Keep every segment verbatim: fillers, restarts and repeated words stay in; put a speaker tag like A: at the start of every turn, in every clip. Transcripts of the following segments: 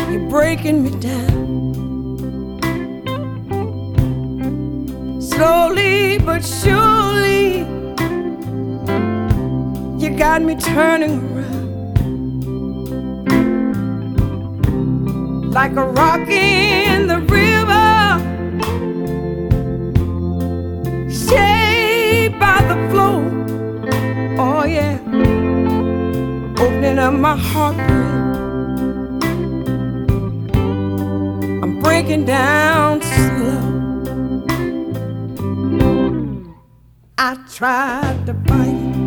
A: You're breaking me down. Slowly but surely, you got me turning around like a rock in the river, shaped by the flow. Oh yeah, opening up my heart. I'm breaking down slow. I tried to fight it.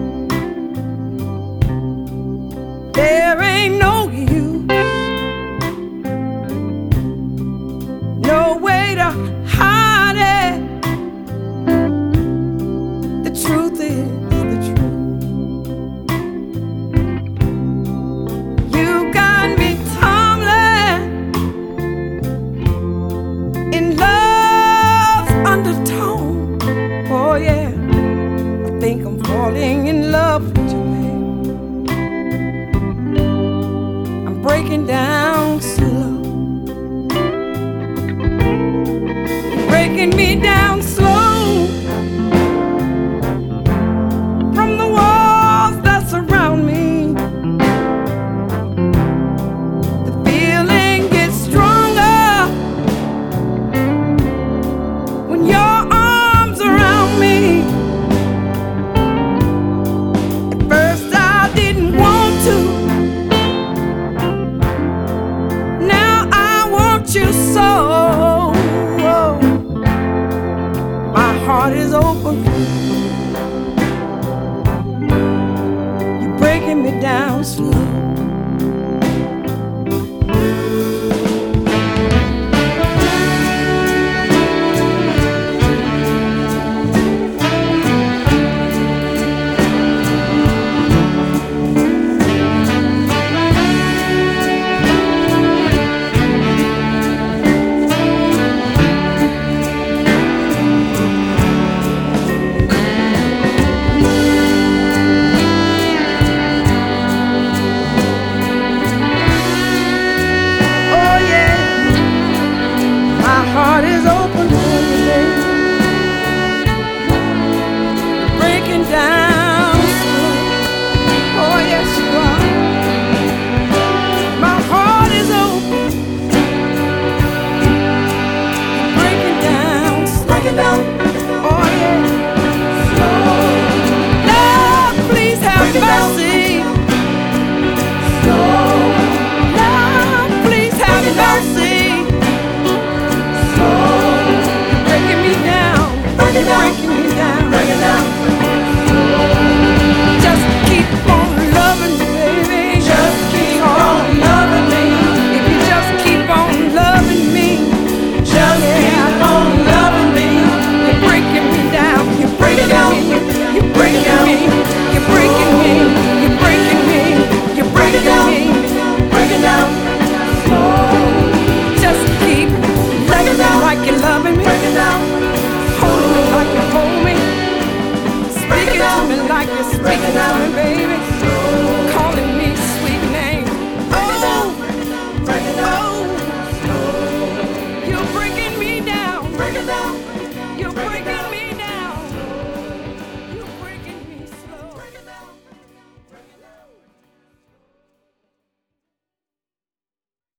A: There ain't no use, no way to hide it. The truth is the truth. You got me tumbling in love's undertone. Oh yeah, I think I'm falling in love with you, babe. I'm breaking down slow. You're breaking me down slow from the walls that surround me. The feeling gets stronger when your arms around me. At first I didn't want to. Now I want you